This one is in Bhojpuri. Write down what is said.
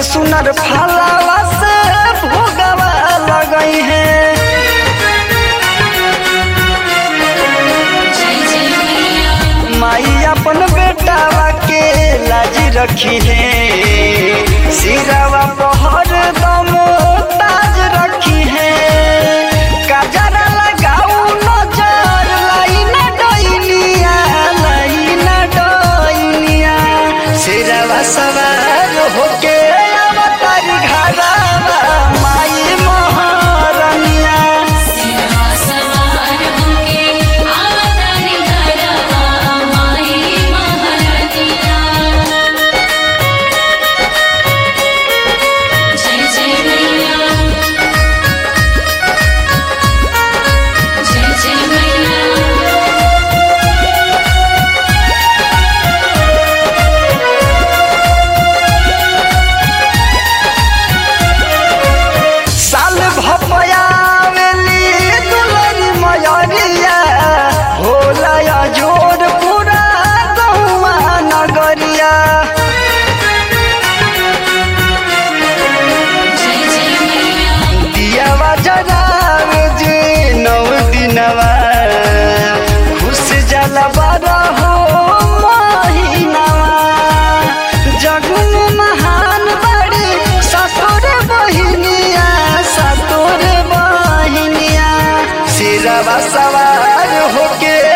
सुनर फलावा से भोगवा लगई है। माई अपन बेटावा के लाज रखी है, सिरावा पहर दम ताज रखी है। काजरा लगाऊ नजर लाइन डइनिया, लाइन डइनिया, सिरावा सवार होके अवतारी घरावा माई महारानिया। खुश जला बड़ा हो महीनावा, जगन महान बड़ी सतोर बहिनिया, सतोर बहिनिया। सिरवा सवार होके